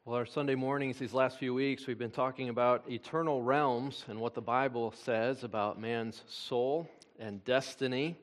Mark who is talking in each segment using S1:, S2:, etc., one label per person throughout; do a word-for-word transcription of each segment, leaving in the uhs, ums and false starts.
S1: Well, our Sunday mornings, these last few weeks, we've been talking about eternal realms and what the Bible says about man's soul and destiny.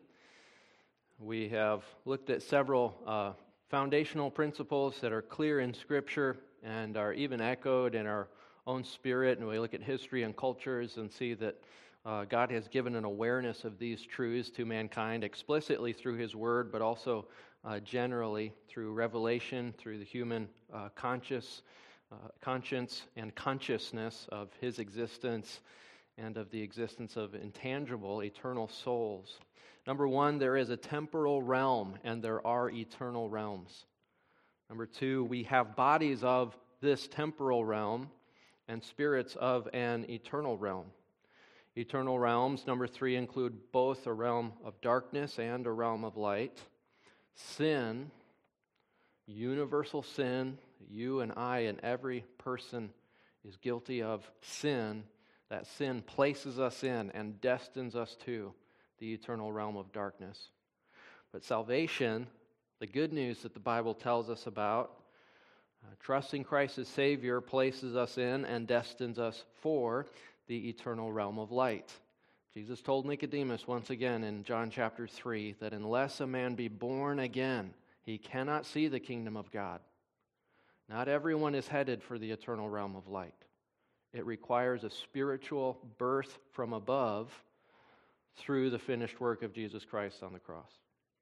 S1: We have looked at several uh, foundational principles that are clear in Scripture and are even echoed in our own spirit. And we look at history and cultures and see that uh, God has given an awareness of these truths to mankind explicitly through His Word, but also Uh, generally through revelation, through the human uh, conscious, uh, conscience and consciousness of His existence and of the existence of intangible, eternal souls. Number one, there is a temporal realm and there are eternal realms. Number two, we have bodies of this temporal realm and spirits of an eternal realm. Eternal realms, number three, include both a realm of darkness and a realm of light. Sin, universal sin, you and I and every person is guilty of sin. That sin places us in and destines us to the eternal realm of darkness. But salvation, the good news that the Bible tells us about, uh, trusting Christ as Savior places us in and destines us for the eternal realm of light. Jesus told Nicodemus once again in John chapter three that unless a man be born again, he cannot see the kingdom of God. Not everyone is headed for the eternal realm of light. It requires a spiritual birth from above through the finished work of Jesus Christ on the cross.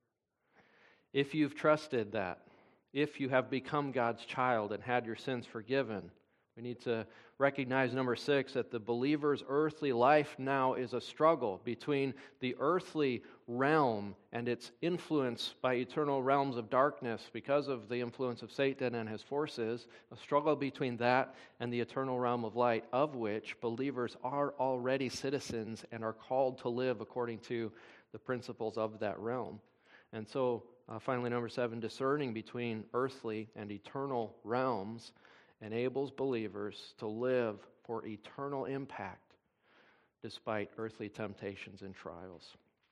S1: If you've trusted that, if you have become God's child and had your sins forgiven, we need to recognize, number six, that the believer's earthly life now is a struggle between the earthly realm and its influence by eternal realms of darkness because of the influence of Satan and his forces, a struggle between that and the eternal realm of light, of which believers are already citizens and are called to live according to the principles of that realm. And so, uh, finally, number seven, discerning between earthly and eternal realms enables believers to live for eternal impact despite earthly temptations and trials.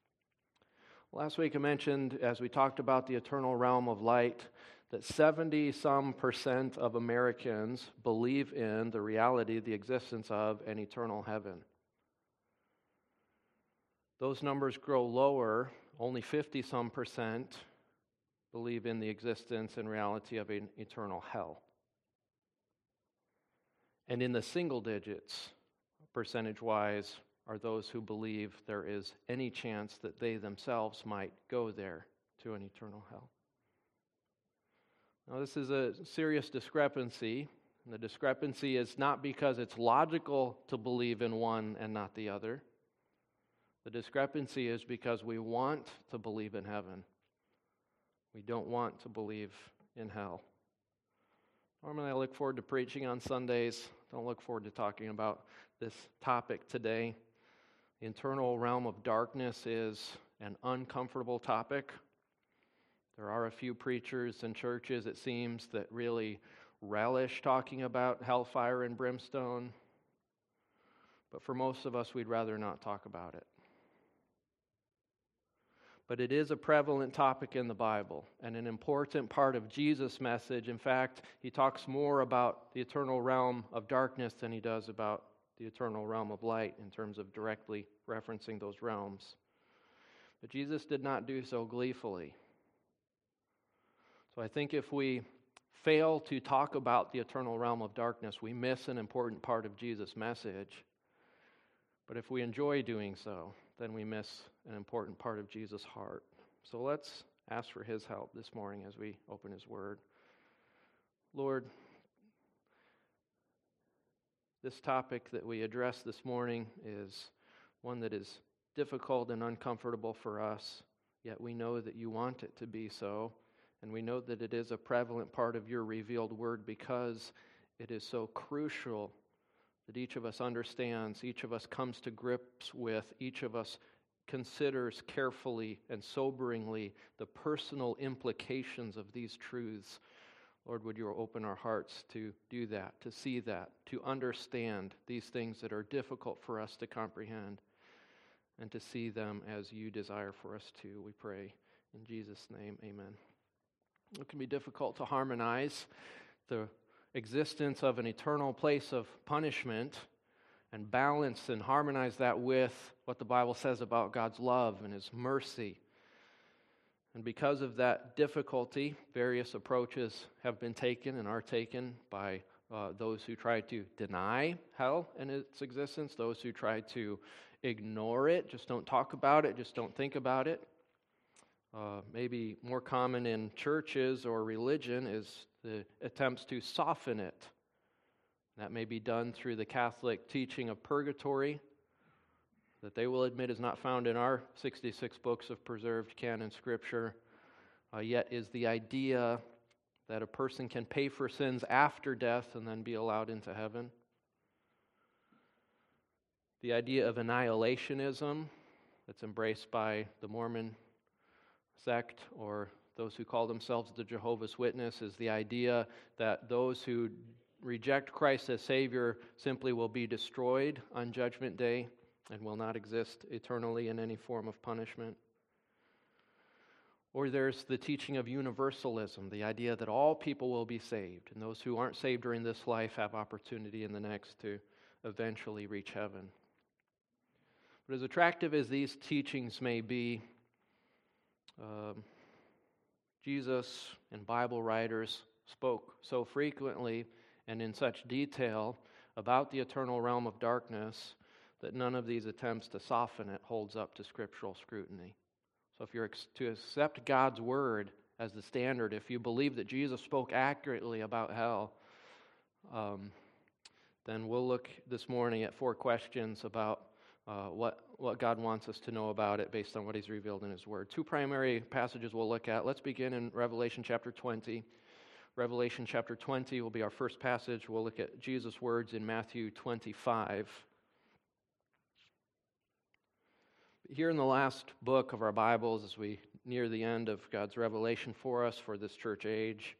S1: Last week I mentioned, as we talked about the eternal realm of light, that seventy some percent of Americans believe in the reality, the existence of an eternal heaven. Those numbers grow lower. Only fifty some percent believe in the existence and reality of an eternal hell. And in the single digits, percentage-wise, are those who believe there is any chance that they themselves might go there to an eternal hell. Now, this is a serious discrepancy. And the discrepancy is not because it's logical to believe in one and not the other. The discrepancy is because we want to believe in heaven. We don't want to believe in hell. Normally I look forward to preaching on Sundays. Don't look forward to talking about this topic today. The eternal realm of darkness is an uncomfortable topic. There are a few preachers and churches, it seems, that really relish talking about hellfire and brimstone. But for most of us, we'd rather not talk about it. But it is a prevalent topic in the Bible and an important part of Jesus' message. In fact, he talks more about the eternal realm of darkness than he does about the eternal realm of light in terms of directly referencing those realms. But Jesus did not do so gleefully. So I think if we fail to talk about the eternal realm of darkness, we miss an important part of Jesus' message. But if we enjoy doing so, then we miss an important part of Jesus' heart. So let's ask for His help this morning as we open His Word. Lord, this topic that we address this morning is one that is difficult and uncomfortable for us, yet we know that you want it to be so, and we know that it is a prevalent part of your revealed Word because it is so crucial that each of us understands, each of us comes to grips with, each of us considers carefully and soberingly the personal implications of these truths. Lord, would you open our hearts to do that, to see that, to understand these things that are difficult for us to comprehend, and to see them as you desire for us to, we pray. In Jesus' name, amen. It can be difficult to harmonize the existence of an eternal place of punishment and balance and harmonize that with what the Bible says about God's love and His mercy. And because of that difficulty, various approaches have been taken and are taken by uh, those who try to deny hell and its existence, those who try to ignore it, just don't talk about it, just don't think about it. Uh, maybe more common in churches or religion is the attempts to soften it. That may be done through the Catholic teaching of purgatory, that they will admit is not found in our sixty-six books of preserved canon scripture, uh, yet is the idea that a person can pay for sins after death and then be allowed into heaven. The idea of annihilationism that's embraced by the Mormon sect or those who call themselves the Jehovah's Witness is the idea that those who reject Christ as Savior simply will be destroyed on Judgment Day and will not exist eternally in any form of punishment. Or there's the teaching of universalism, the idea that all people will be saved, and those who aren't saved during this life have opportunity in the next to eventually reach heaven. But as attractive as these teachings may be, um, Jesus and Bible writers spoke so frequently and in such detail about the eternal realm of darkness that none of these attempts to soften it holds up to scriptural scrutiny. So if you're ex- to accept God's word as the standard, if you believe that Jesus spoke accurately about hell, um, then we'll look this morning at four questions about uh, what, what God wants us to know about it based on what He's revealed in His word. Two primary passages we'll look at. Let's begin in Revelation chapter twenty. Revelation chapter twenty will be our first passage. We'll look at Jesus' words in Matthew twenty-five. Here in the last book of our Bibles, as we near the end of God's revelation for us for this church age,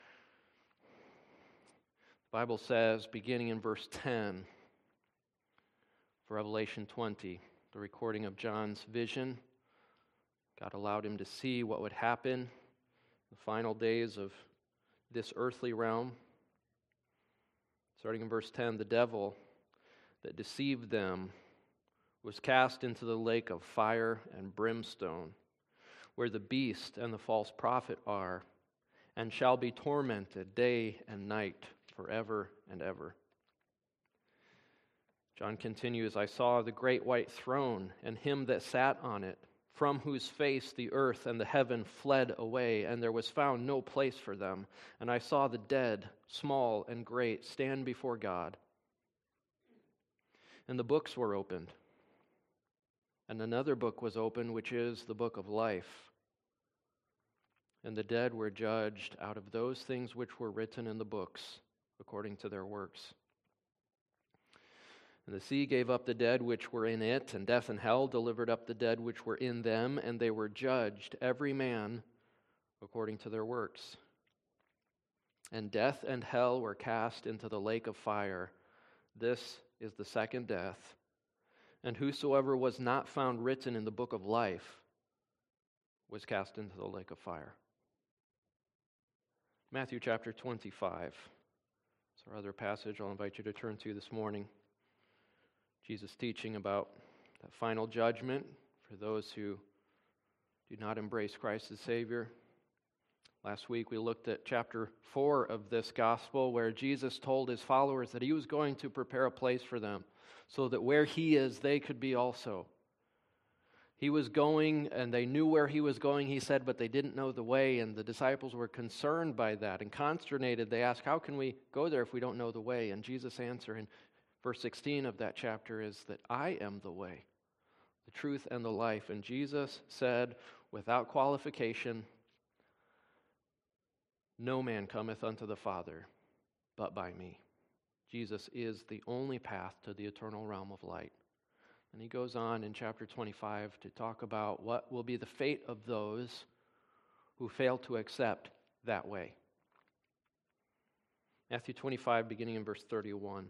S1: the Bible says, beginning in verse ten, for Revelation twenty, the recording of John's vision, God allowed him to see what would happen in the final days of this earthly realm. Starting in verse ten, the devil that deceived them was cast into the lake of fire and brimstone, where the beast and the false prophet are, and shall be tormented day and night forever and ever. John continues, I saw the great white throne and him that sat on it, from whose face the earth and the heaven fled away, and there was found no place for them. And I saw the dead, small and great, stand before God. And the books were opened. And another book was opened, which is the book of life. And the dead were judged out of those things which were written in the books, according to their works. And the sea gave up the dead which were in it, and death and hell delivered up the dead which were in them, and they were judged, every man according to their works. And death and hell were cast into the lake of fire. This is the second death. And whosoever was not found written in the book of life was cast into the lake of fire. Matthew chapter twenty-five. It's our other passage I'll invite you to turn to this morning. Jesus teaching about that final judgment for those who do not embrace Christ as Savior. Last week we looked at chapter four of this gospel where Jesus told His followers that He was going to prepare a place for them so that where He is, they could be also. He was going and they knew where He was going, He said, but they didn't know the way, and the disciples were concerned by that and consternated. They asked, how can we go there if we don't know the way? And Jesus' answer in verse sixteen of that chapter is that I am the way, the truth, and the life. And Jesus said, without qualification, no man cometh unto the Father but by me. Jesus is the only path to the eternal realm of light. And He goes on in chapter twenty-five to talk about what will be the fate of those who fail to accept that way. Matthew twenty-five, beginning in verse thirty-one.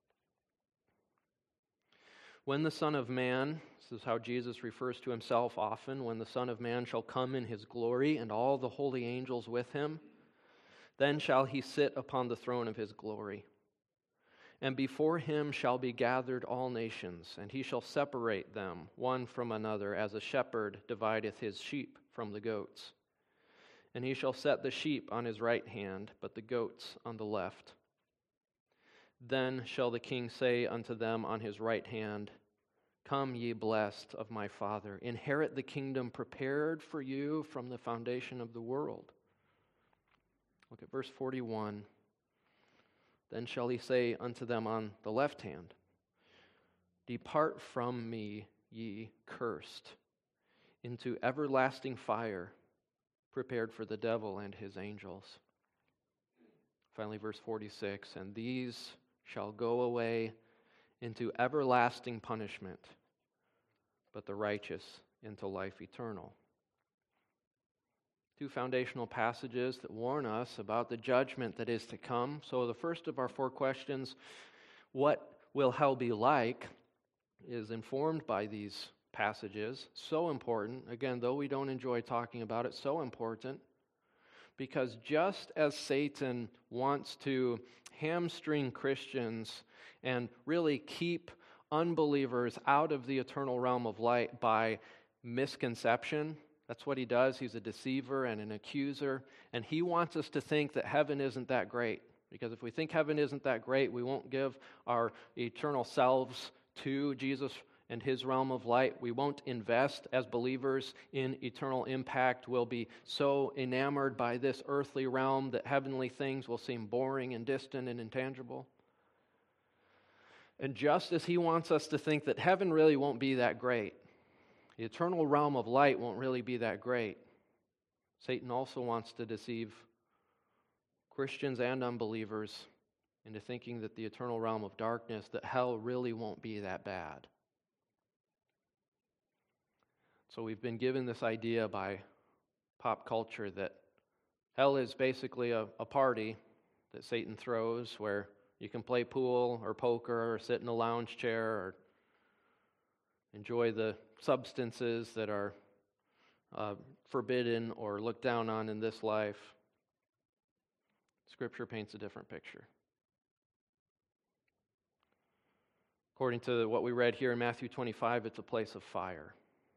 S1: When the Son of Man, this is how Jesus refers to Himself often, when the Son of Man shall come in His glory and all the holy angels with Him, Then shall he sit upon the throne of his glory. And before him shall be gathered all nations, and he shall separate them one from another, as a shepherd divideth his sheep from the goats. And he shall set the sheep on his right hand, but the goats on the left. Then shall the king say unto them on his right hand, Come, ye blessed of my Father, inherit the kingdom prepared for you from the foundation of the world. Look at verse forty-one. Then shall he say unto them on the left hand, Depart from me, ye cursed, into everlasting fire, prepared for the devil and his angels. Finally, verse forty-six, And these shall go away into everlasting punishment, but the righteous into life eternal. Two foundational passages that warn us about the judgment that is to come. So the first of our four questions, what will hell be like, is informed by these passages. So important. Again, though we don't enjoy talking about it, so important. Because just as Satan wants to hamstring Christians and really keep unbelievers out of the eternal realm of light by misconception, that's what he does. He's a deceiver and an accuser. And he wants us to think that heaven isn't that great. Because if we think heaven isn't that great, we won't give our eternal selves to Jesus and his realm of light. We won't invest as believers in eternal impact. We'll be so enamored by this earthly realm that heavenly things will seem boring and distant and intangible. And just as he wants us to think that heaven really won't be that great, the eternal realm of light won't really be that great, Satan also wants to deceive Christians and unbelievers into thinking that the eternal realm of darkness, that hell really won't be that bad. So we've been given this idea by pop culture that hell is basically a, a party that Satan throws where you can play pool or poker or sit in a lounge chair or enjoy the substances that are uh, forbidden or looked down on in this life. Scripture paints a different picture. According to what we read here in Matthew twenty-five, it's a place of fire.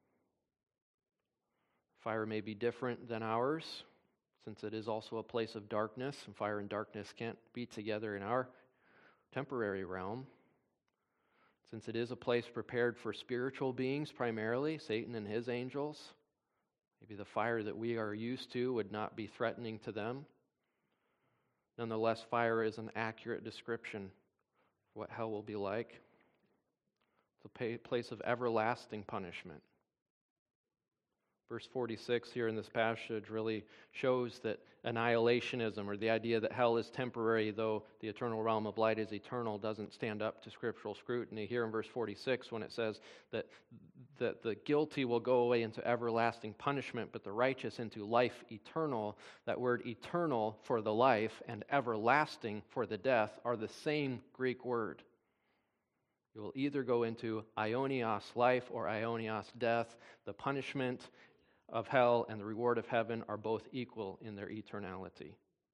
S1: Fire may be different than ours, since it is also a place of darkness, and fire and darkness can't be together in our temporary realm. Since it is a place prepared for spiritual beings primarily, Satan and his angels, maybe the fire that we are used to would not be threatening to them. Nonetheless, fire is an accurate description of what hell will be like. It's a place of everlasting punishment. Verse forty-six here in this passage really shows that annihilationism, or the idea that hell is temporary though the eternal realm of light is eternal, doesn't stand up to scriptural scrutiny. Here in verse forty-six, when it says that, that the guilty will go away into everlasting punishment, but the righteous into life eternal, that word eternal for the life and everlasting for the death are the same Greek word. You will either go into aionios life or aionios death. The punishment of hell and the reward of heaven are both equal in their eternality.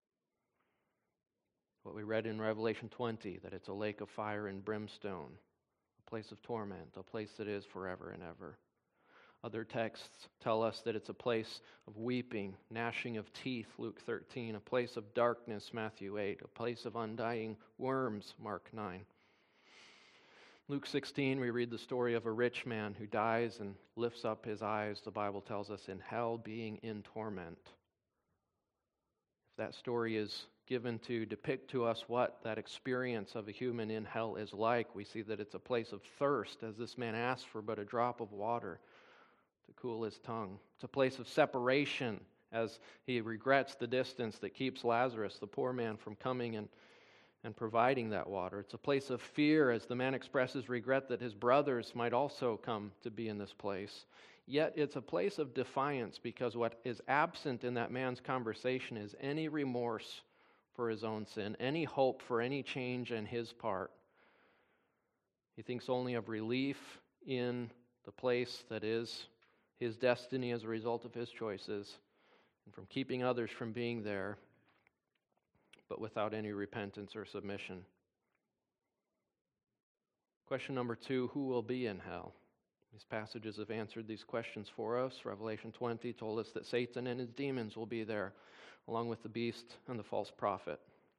S1: What we read in Revelation twenty, that it's a lake of fire and brimstone, a place of torment, a place that is forever and ever. Other texts tell us that it's a place of weeping, gnashing of teeth, Luke thirteen, a place of darkness, Matthew eight, a place of undying worms, Mark nine. Luke sixteen, we read the story of a rich man who dies and lifts up his eyes, the Bible tells us, in hell, being in torment. If that story is given to depict to us what that experience of a human in hell is like, we see that it's a place of thirst, as this man asks for but a drop of water to cool his tongue. It's a place of separation, as he regrets the distance that keeps Lazarus, the poor man, from coming and and providing that water. It's a place of fear, as the man expresses regret that his brothers might also come to be in this place. Yet it's a place of defiance, because what is absent in that man's conversation is any remorse for his own sin, any hope for any change in his part. He thinks only of relief in the place that is his destiny as a result of his choices, and from keeping others from being there. but without any repentance or submission. Question number two, who will be in hell? These passages have answered these questions for us. Revelation twenty told us that Satan and his demons will be there, along with the beast and the false prophet.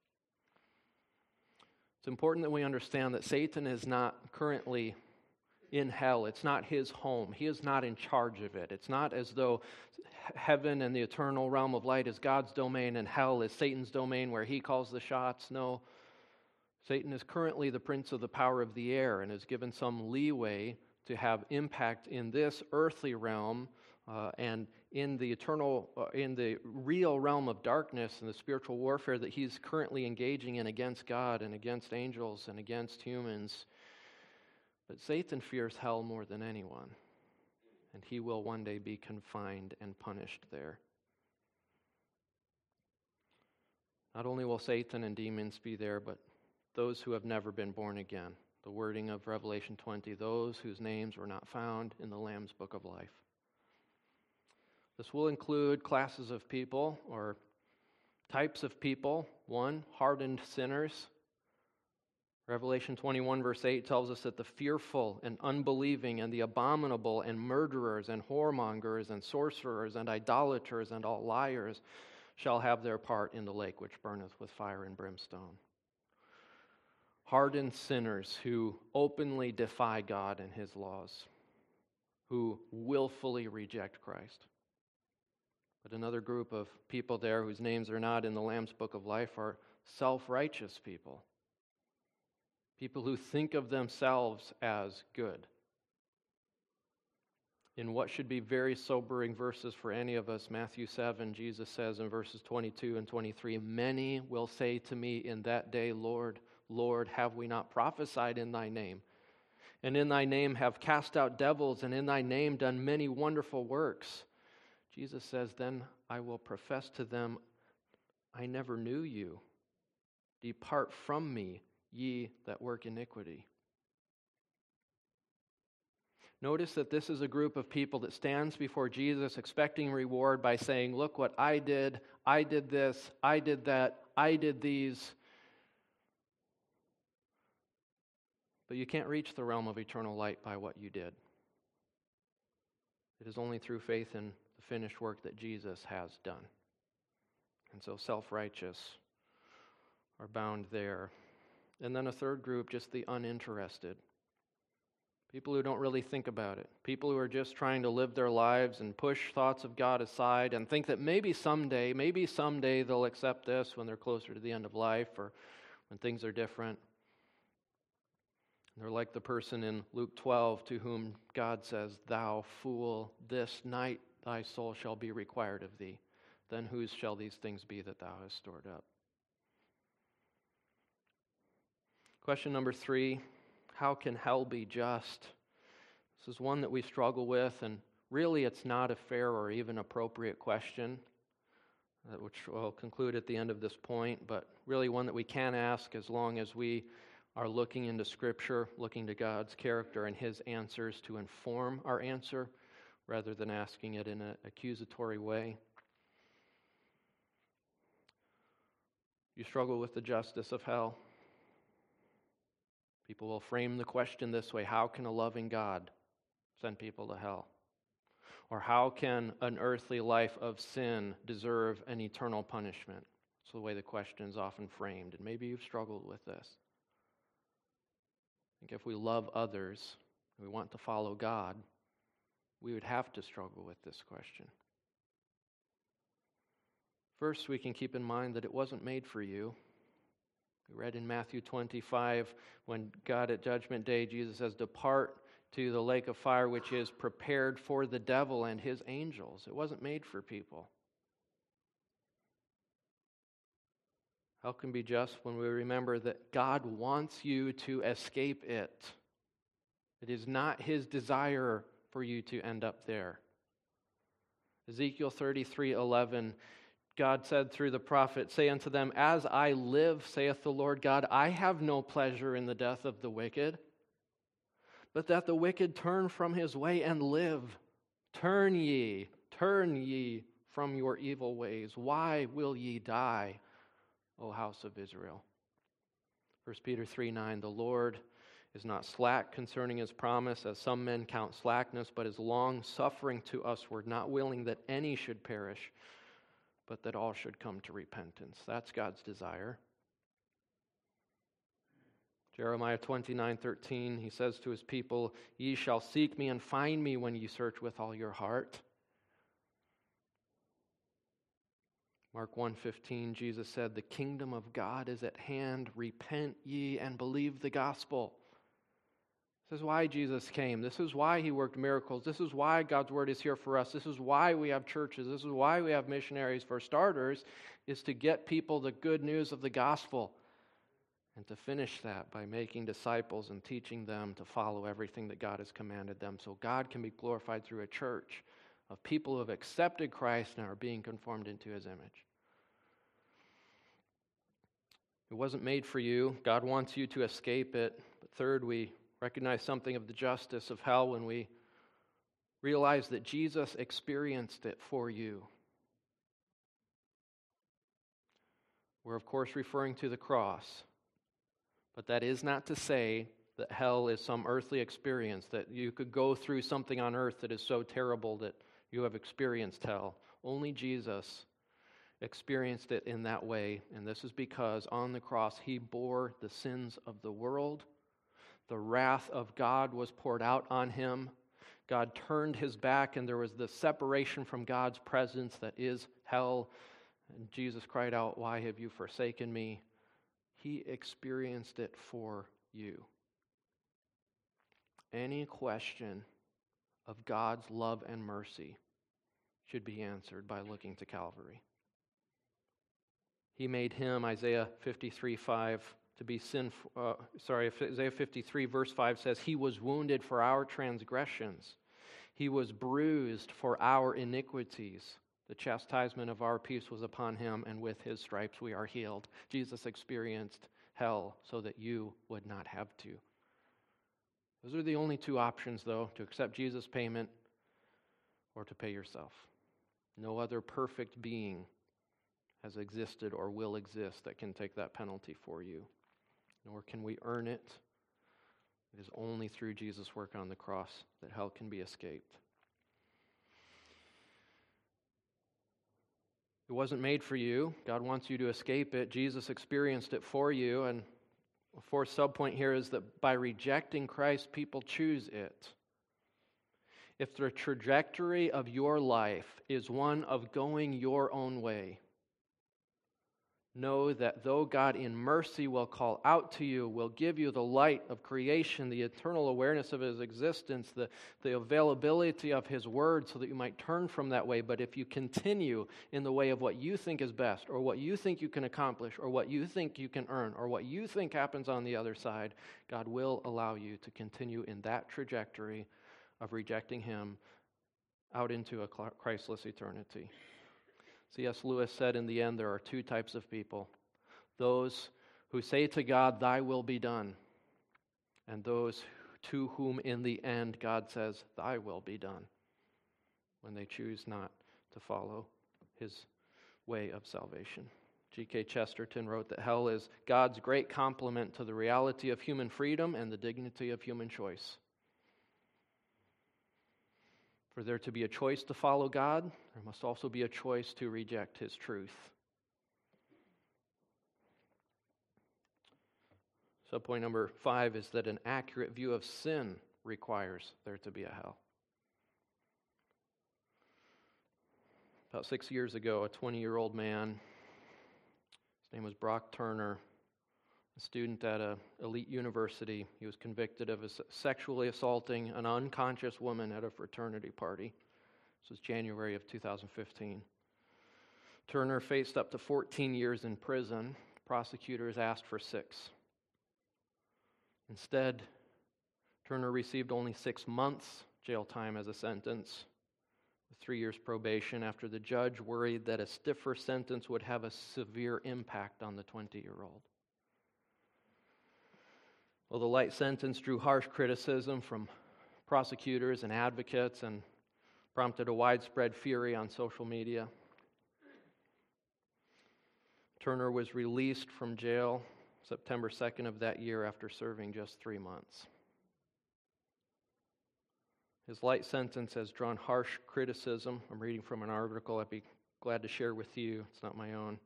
S1: It's important that we understand that Satan is not currently in hell. It's not his home. He is not in charge of it. It's not as though heaven and the eternal realm of light is God's domain and hell is Satan's domain where he calls the shots. No. Satan is currently the prince of the power of the air and is given some leeway to have impact in this earthly realm uh, and in the eternal, uh, in the real realm of darkness and the spiritual warfare that he's currently engaging in against God and against angels and against humans. But Satan fears hell more than anyone, and he will one day be confined and punished there. Not only will Satan and demons be there, but those who have never been born again. The wording of Revelation twenty, those whose names were not found in the Lamb's Book of Life. This will include classes of people or types of people. One, hardened sinners. Revelation twenty-one verse eight tells us that the fearful and unbelieving and the abominable and murderers and whoremongers and sorcerers and idolaters and all liars shall have their part in the lake which burneth with fire and brimstone. Hardened sinners who openly defy God and his laws, who willfully reject Christ. But another group of people there whose names are not in the Lamb's Book of Life are self-righteous people. People who think of themselves as good. In what should be very sobering verses for any of us, Matthew seven, Jesus says in verses twenty-two and twenty-three, many will say to me in that day, Lord, Lord, have we not prophesied in thy name? And in thy name have cast out devils, and in thy name done many wonderful works. Jesus says, then I will profess to them, I never knew you. Depart from me, ye that work iniquity. Notice that this is a group of people that stands before Jesus expecting reward by saying, look what I did, I did this, I did that, I did these. But you can't reach the realm of eternal light by what you did. It is only through faith in the finished work that Jesus has done. And so self-righteous are bound there. And then a third group, just the uninterested. People who don't really think about it. People who are just trying to live their lives and push thoughts of God aside and think that maybe someday, maybe someday they'll accept this when they're closer to the end of life or when things are different. They're like the person in Luke twelve to whom God says, thou fool, this night thy soul shall be required of thee. Then whose shall these things be that thou hast stored up? Question number three, how can hell be just? This is one that we struggle with, and really it's not a fair or even appropriate question, which we'll conclude at the end of this point, but really one that we can ask as long as we are looking into Scripture, looking to God's character and his answers to inform our answer, rather than asking it in an accusatory way. You struggle with the justice of hell. People will frame the question this way, how can a loving God send people to hell? Or how can an earthly life of sin deserve an eternal punishment? That's the way the question is often framed, and maybe you've struggled with this. I think if we love others, we want to follow God, we would have to struggle with this question. First, we can keep in mind that it wasn't made for you. We read in Matthew twenty-five, when God at Judgment Day, Jesus says, depart to the lake of fire, which is prepared for the devil and his angels. It wasn't made for people. Hell can be just when we remember that God wants you to escape it. It is not his desire for you to end up there. Ezekiel thirty-three eleven, God said through the prophet, say unto them, as I live, saith the Lord God, I have no pleasure in the death of the wicked, but that the wicked turn from his way and live. Turn ye, turn ye from your evil ways. Why will ye die? O house of Israel. First Peter three nine, the Lord is not slack concerning his promise, as some men count slackness, but is long-suffering to usward, not willing that any should perish, but that all should come to repentance. That's God's desire. Jeremiah twenty-nine thirteen, he says to his people, ye shall seek me and find me when ye search with all your heart. Mark one fifteen, Jesus said, the kingdom of God is at hand. Repent ye and believe the gospel. This is why Jesus came. This is why he worked miracles. This is why God's word is here for us. This is why we have churches. This is why we have missionaries. For starters, is to get people the good news of the gospel. And to finish that by making disciples and teaching them to follow everything that God has commanded them. So God can be glorified through a church of people who have accepted Christ and are being conformed into his image. It wasn't made for you. God wants you to escape it. But third, we recognize something of the justice of hell when we realize that Jesus experienced it for you. We're, of course, referring to the cross. But that is not to say that hell is some earthly experience, that you could go through something on earth that is so terrible that you have experienced hell. Only Jesus experienced it in that way, and this is because on the cross he bore the sins of the world. The wrath of God was poured out on him. God turned his back, and there was the separation from God's presence that is hell. And Jesus cried out, why have you forsaken me? He experienced it for you. Any question of God's love and mercy should be answered by looking to Calvary. He made him, Isaiah fifty-three five, to be sin. Uh, sorry, Isaiah fifty-three verse five says, he was wounded for our transgressions. He was bruised for our iniquities. The chastisement of our peace was upon him, and with his stripes we are healed. Jesus experienced hell so that you would not have to. Those are the only two options, though, to accept Jesus' payment or to pay yourself. No other perfect being has existed or will exist that can take that penalty for you. Nor can we earn it. It is only through Jesus' work on the cross that hell can be escaped. It wasn't made for you. God wants you to escape it. Jesus experienced it for you. And a fourth subpoint here is that by rejecting Christ, people choose it. If the trajectory of your life is one of going your own way, know that though God in mercy will call out to you, will give you the light of creation, the eternal awareness of his existence, the, the availability of his word so that you might turn from that way. But if you continue in the way of what you think is best, or what you think you can accomplish, or what you think you can earn, or what you think happens on the other side, God will allow you to continue in that trajectory of rejecting him out into a Christless eternity. C S Lewis said in the end, there are two types of people. Those who say to God, thy will be done. And those to whom in the end God says, thy will be done. When they choose not to follow his way of salvation. G K Chesterton wrote that hell is God's great compliment to the reality of human freedom and the dignity of human choice. For there to be a choice to follow God, there must also be a choice to reject his truth. Subpoint number five is that an accurate view of sin requires there to be a hell. About six years ago, a twenty-year-old man, his name was Brock Turner, a student at an elite university. He was convicted of sexually assaulting an unconscious woman at a fraternity party. This was January of two thousand fifteen. Turner faced up to fourteen years in prison. Prosecutors asked for six. Instead, Turner received only six months jail time as a sentence, with three years probation, after the judge worried that a stiffer sentence would have a severe impact on the twenty-year-old. Well, the light sentence drew harsh criticism from prosecutors and advocates and prompted a widespread fury on social media. Turner was released from jail September second of that year after serving just three months. His light sentence has drawn harsh criticism. I'm reading from an article I'd be glad to share with you. It's not my own.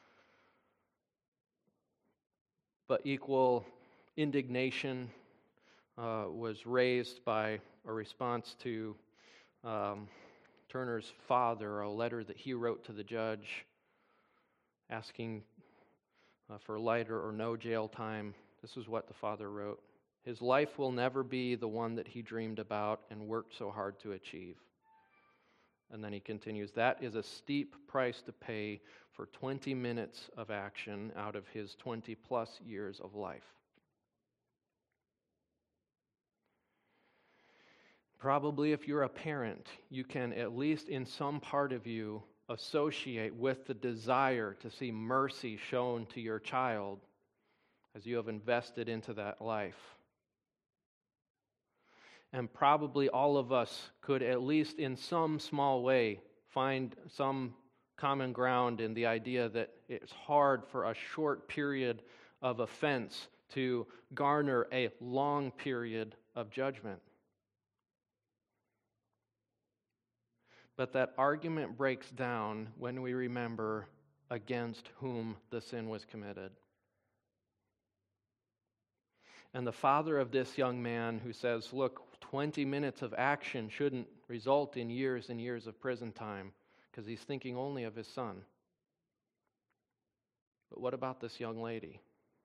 S1: But equal indignation uh, was raised by a response to um, Turner's father, a letter that he wrote to the judge asking uh, for lighter or no jail time. This is what the father wrote. His life will never be the one that he dreamed about and worked so hard to achieve. And then he continues, that is a steep price to pay for twenty minutes of action out of his twenty plus years of life. Probably if you're a parent, you can at least in some part of you associate with the desire to see mercy shown to your child as you have invested into that life. And probably all of us could, at least in some small way, find some common ground in the idea that it's hard for a short period of offense to garner a long period of judgment. But that argument breaks down when we remember against whom the sin was committed. And the father of this young man who says, look, twenty minutes of action shouldn't result in years and years of prison time, because he's thinking only of his son. But what about this young lady?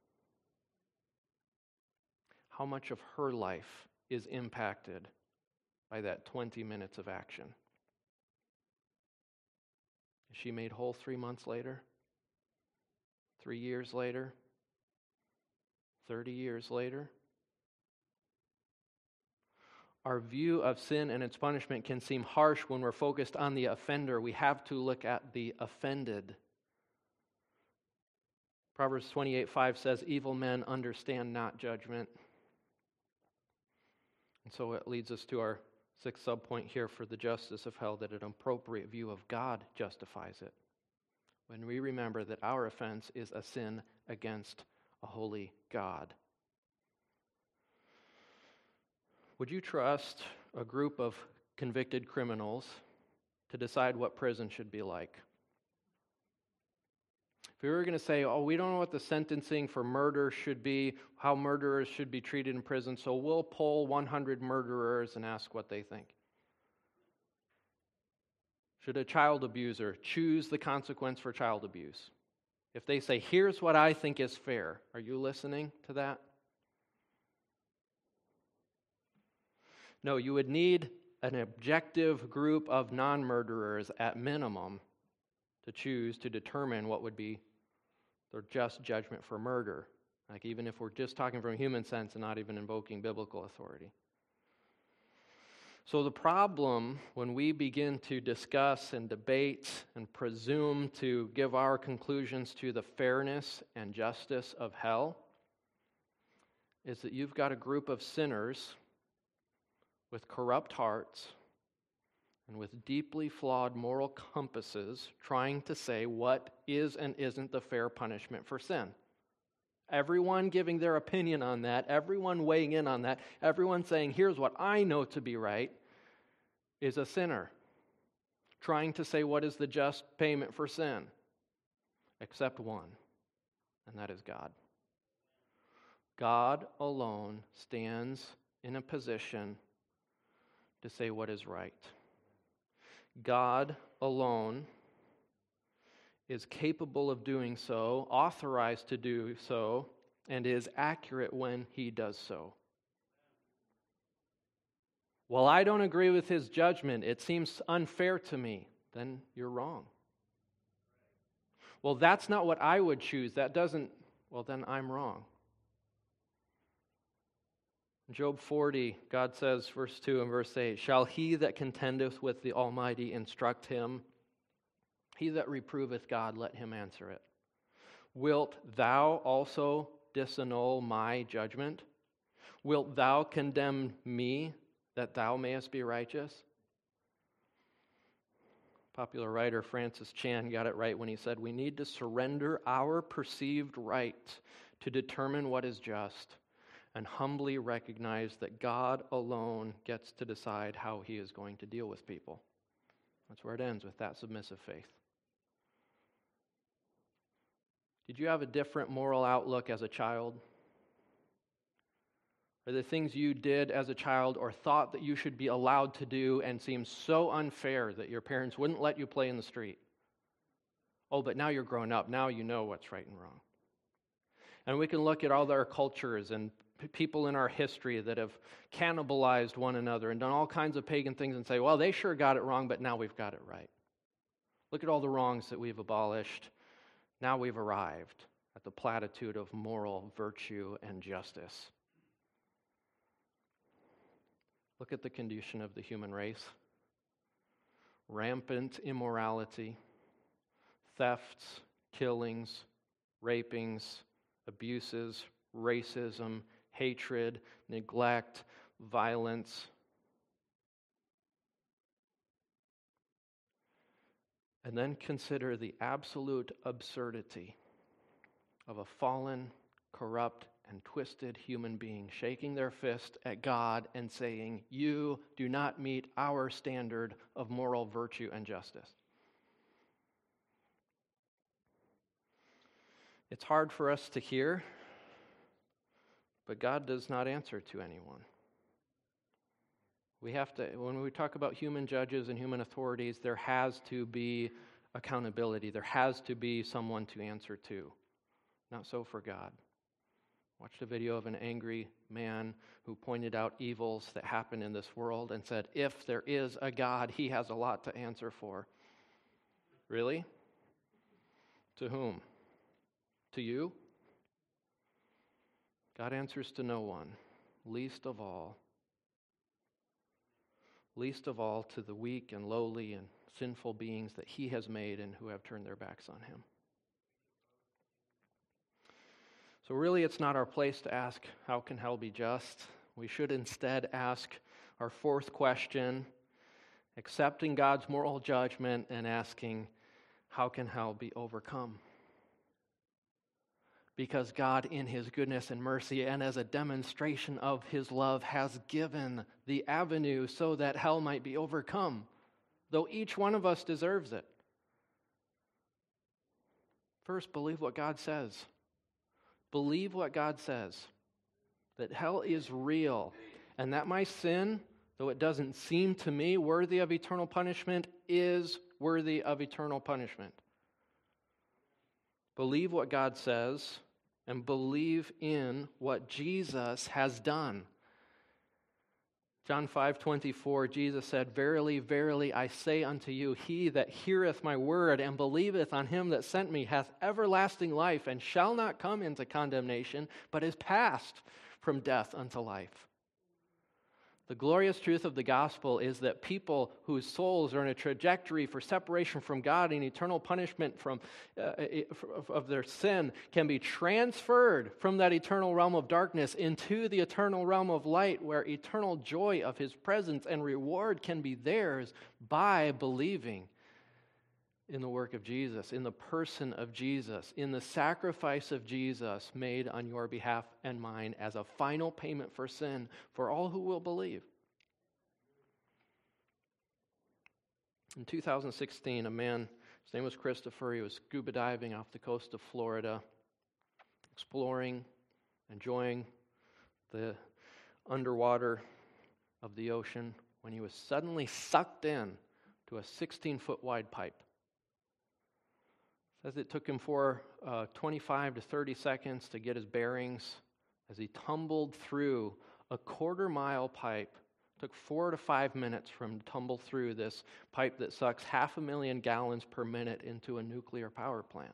S1: How much of her life is impacted by that twenty minutes of action? Is she made whole three months later? Three years later? Thirty years later? Our view of sin and its punishment can seem harsh when we're focused on the offender. We have to look at the offended. Proverbs twenty-eight five says, evil men understand not judgment. And so it leads us to our sixth subpoint here for the justice of hell, that an appropriate view of God justifies it. When we remember that our offense is a sin against a holy God. Would you trust a group of convicted criminals to decide what prison should be like? If we were going to say, oh, we don't know what the sentencing for murder should be, how murderers should be treated in prison, so we'll poll one hundred murderers and ask what they think. Should a child abuser choose the consequence for child abuse? If they say, here's what I think is fair, are you listening to that? No, you would need an objective group of non-murderers at minimum to choose to determine what would be their just judgment for murder. Like even if we're just talking from a human sense and not even invoking biblical authority. So the problem when we begin to discuss and debate and presume to give our conclusions to the fairness and justice of hell is that you've got a group of sinners with corrupt hearts and with deeply flawed moral compasses trying to say what is and isn't the fair punishment for sin. Everyone giving their opinion on that, everyone weighing in on that, everyone saying, here's what I know to be right, is a sinner trying to say what is the just payment for sin, except one, and that is God. God alone stands in a position to say what is right. God alone is capable of doing so, authorized to do so, and is accurate when he does so. Well, I don't agree with his judgment. It seems unfair to me. Then you're wrong. Well, that's not what I would choose. That doesn't, well, then I'm wrong. Job forty, God says, verse two and verse eight, shall he that contendeth with the Almighty instruct him? He that reproveth God, let him answer it. Wilt thou also disannul my judgment? Wilt thou condemn me, that thou mayest be righteous? Popular writer Francis Chan got it right when he said, "We need to surrender our perceived right to determine what is just and humbly recognize that God alone gets to decide how he is going to deal with people." That's where it ends, with that submissive faith. Did you have a different moral outlook as a child? Are the things you did as a child or thought that you should be allowed to do and seemed so unfair that your parents wouldn't let you play in the street? Oh, but now you're grown up. Now you know what's right and wrong. And we can look at all our cultures and p- people in our history that have cannibalized one another and done all kinds of pagan things and say, well, they sure got it wrong, but now we've got it right. Look at all the wrongs that we've abolished. Now we've arrived at the platitude of moral virtue and justice. Look at the condition of the human race. Rampant immorality, thefts, killings, rapings, abuses, racism, hatred, neglect, violence. And then consider the absolute absurdity of a fallen, corrupt, and twisted human being shaking their fist at God and saying, "You do not meet our standard of moral virtue and justice." It's hard for us to hear, but God does not answer to anyone. We have to, when we talk about human judges and human authorities, there has to be accountability. There has to be someone to answer to. Not so for God. Watched a video of an angry man who pointed out evils that happen in this world and said, if there is a God, he has a lot to answer for. Really? To whom? To you? God answers to no one, least of all. Least of all to the weak and lowly and sinful beings that he has made and who have turned their backs on him. So really, it's not our place to ask, how can hell be just? We should instead ask our fourth question, accepting God's moral judgment and asking, how can hell be overcome? Because God, in his goodness and mercy, and as a demonstration of his love, has given the avenue so that hell might be overcome, though each one of us deserves it. First, believe what God says. Believe what God says, that hell is real, and that my sin, though it doesn't seem to me worthy of eternal punishment, is worthy of eternal punishment. Believe what God says, and believe in what Jesus has done. John five twenty-four, Jesus said, "Verily, verily, I say unto you, he that heareth my word and believeth on him that sent me hath everlasting life, and shall not come into condemnation, but is passed from death unto life." The glorious truth of the gospel is that people whose souls are in a trajectory for separation from God and eternal punishment from uh, of their sin can be transferred from that eternal realm of darkness into the eternal realm of light, where eternal joy of his presence and reward can be theirs by believing in the work of Jesus, in the person of Jesus, in the sacrifice of Jesus made on your behalf and mine as a final payment for sin for all who will believe. In two thousand sixteen, a man, his name was Christopher, he was scuba diving off the coast of Florida, exploring, enjoying the underwater of the ocean, when he was suddenly sucked in to a sixteen-foot wide pipe. Says it took him for uh, twenty-five to thirty seconds to get his bearings as he tumbled through a quarter mile pipe. It took four to five minutes for him to tumble through this pipe that sucks half a million gallons per minute into a nuclear power plant.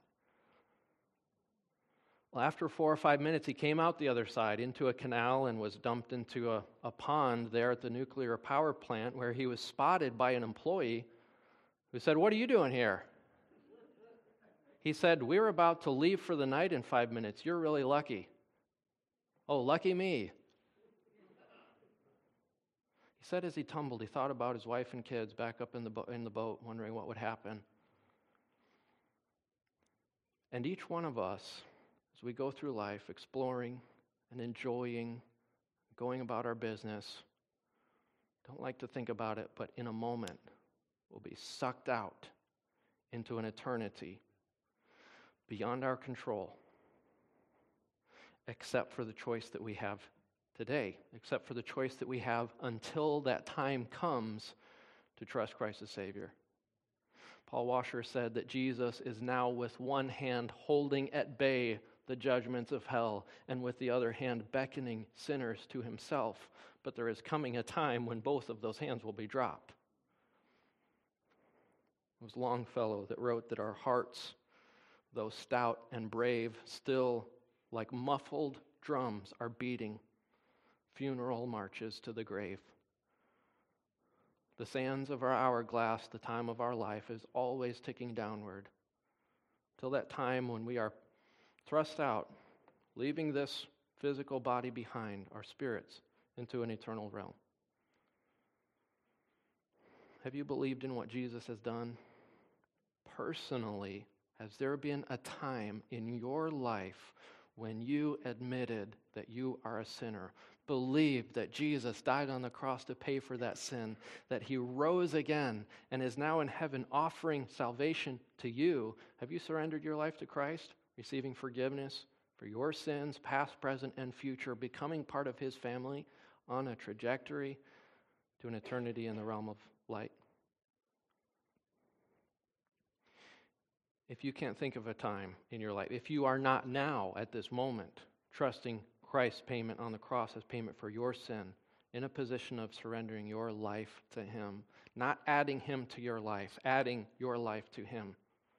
S1: Well, after four or five minutes, he came out the other side into a canal and was dumped into a, a pond there at the nuclear power plant, where he was spotted by an employee who said, "What are you doing here?" He said, "We're about to leave for the night in five minutes. You're really lucky." "Oh, lucky me." He said as he tumbled, he thought about his wife and kids back up in the, bo- in the boat, wondering what would happen. And each one of us, as we go through life, exploring and enjoying, going about our business, don't like to think about it, but in a moment, we'll be sucked out into an eternity beyond our control, except for the choice that we have today, except for the choice that we have until that time comes to trust Christ as Savior. Paul Washer said that Jesus is now with one hand holding at bay the judgments of hell, and with the other hand beckoning sinners to himself. But there is coming a time when both of those hands will be dropped. It was Longfellow that wrote that our hearts, though stout and brave, still like muffled drums are beating funeral marches to the grave. The sands of our hourglass, the time of our life, is always ticking downward till that time when we are thrust out, leaving this physical body behind, our spirits, into an eternal realm. Have you believed in what Jesus has done? Personally, has there been a time in your life when you admitted that you are a sinner, believed that Jesus died on the cross to pay for that sin, that he rose again and is now in heaven offering salvation to you? Have you surrendered your life to Christ, receiving forgiveness for your sins, past, present, and future, becoming part of his family on a trajectory to an eternity in the realm of light? If you can't think of a time in your life, if you are not now at this moment trusting Christ's payment on the cross as payment for your sin, in a position of surrendering your life to him, not adding him to your life, adding your life to him,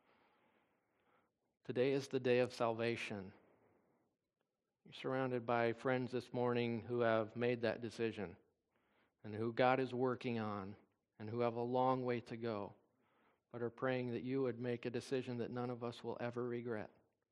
S1: today is the day of salvation. You're surrounded by friends this morning who have made that decision and who God is working on and who have a long way to go, but are praying that you would make a decision that none of us will ever regret.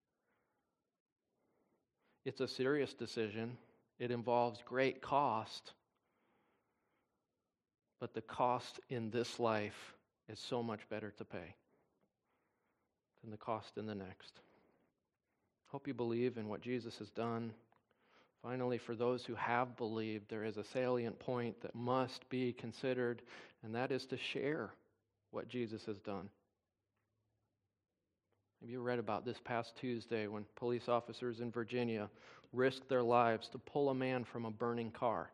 S1: It's a serious decision. It involves great cost, but the cost in this life is so much better to pay than the cost in the next. Hope you believe in what Jesus has done. Finally, for those who have believed, there is a salient point that must be considered, and that is to share what Jesus has done. Maybe you read about this past Tuesday when police officers in Virginia risked their lives to pull a man from a burning car.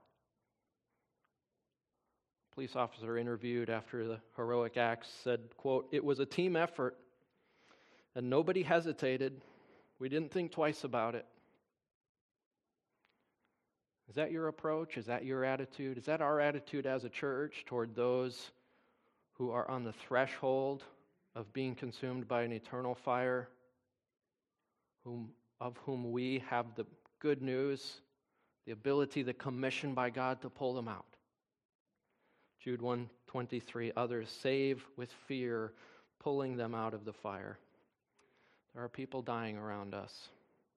S1: A police officer interviewed after the heroic acts said, quote, "It was a team effort, and nobody hesitated. We didn't think twice about it." Is that your approach? Is that your attitude? Is that our attitude as a church toward those who are on the threshold of being consumed by an eternal fire, whom, of whom we have the good news, the ability, the commission by God to pull them out? Jude one twenty-three, others save with fear, pulling them out of the fire. There are people dying around us.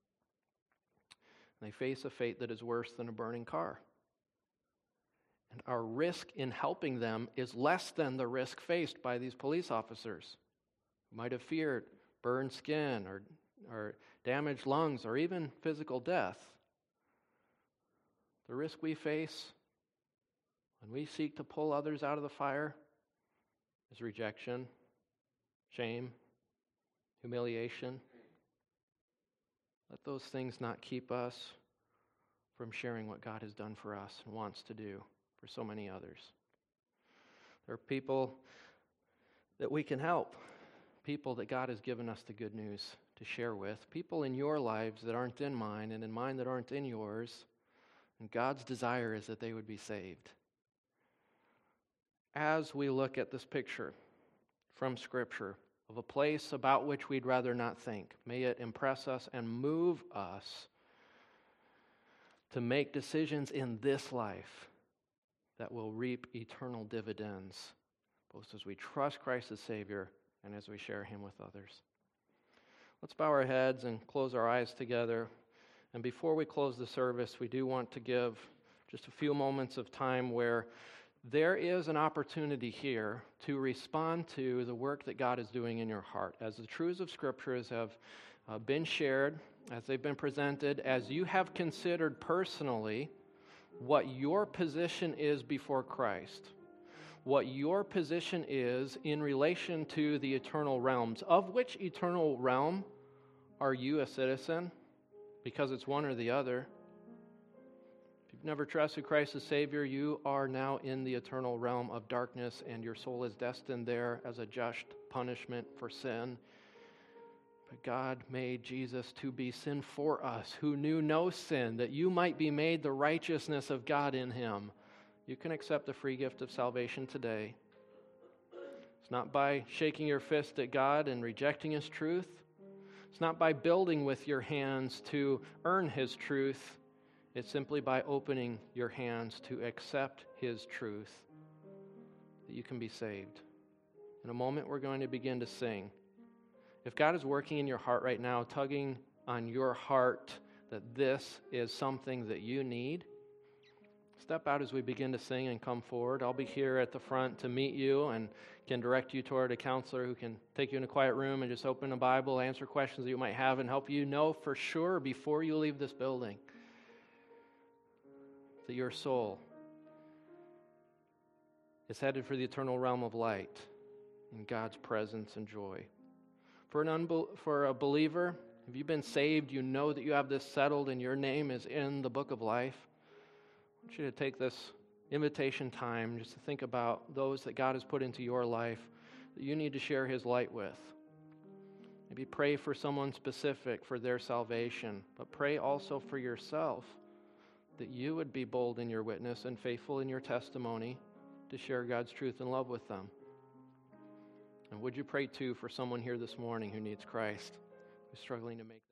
S1: They face a fate that is worse than a burning car. And our risk in helping them is less than the risk faced by these police officers who might have feared burned skin or, or damaged lungs or even physical death. The risk we face when we seek to pull others out of the fire is rejection, shame, humiliation. Let those things not keep us from sharing what God has done for us and wants to do for so many others. There are people that we can help, people that God has given us the good news to share with, people in your lives that aren't in mine and in mine that aren't in yours, and God's desire is that they would be saved. As we look at this picture from Scripture of a place about which we'd rather not think, may it impress us and move us to make decisions in this life that will reap eternal dividends, both as we trust Christ as Savior and as we share him with others. Let's bow our heads and close our eyes together. And before we close the service, we do want to give just a few moments of time where there is an opportunity here to respond to the work that God is doing in your heart. As the truths of Scriptures have uh, been shared, as they've been presented, as you have considered personally what your position is before Christ, what your position is in relation to the eternal realms, of which eternal realm are you a citizen? Because it's one or the other. If you've never trusted Christ as Savior, you are now in the eternal realm of darkness, and your soul is destined there as a just punishment for sin. But God made Jesus to be sin for us, who knew no sin, that you might be made the righteousness of God in him. You can accept the free gift of salvation today. It's not by shaking your fist at God and rejecting his truth. It's not by building with your hands to earn his truth. It's simply by opening your hands to accept his truth that you can be saved. In a moment, we're going to begin to sing. If God is working in your heart right now, tugging on your heart that this is something that you need, step out as we begin to sing and come forward. I'll be here at the front to meet you and can direct you toward a counselor who can take you in a quiet room and just open a Bible, answer questions that you might have, and help you know for sure before you leave this building that your soul is headed for the eternal realm of light in God's presence and joy. For an unbel- for a believer, if you've been saved, you know that you have this settled and your name is in the book of life. I want you to take this invitation time just to think about those that God has put into your life that you need to share his light with. Maybe pray for someone specific for their salvation, but pray also for yourself that you would be bold in your witness and faithful in your testimony to share God's truth and love with them. And would you pray too for someone here this morning who needs Christ, who's struggling to make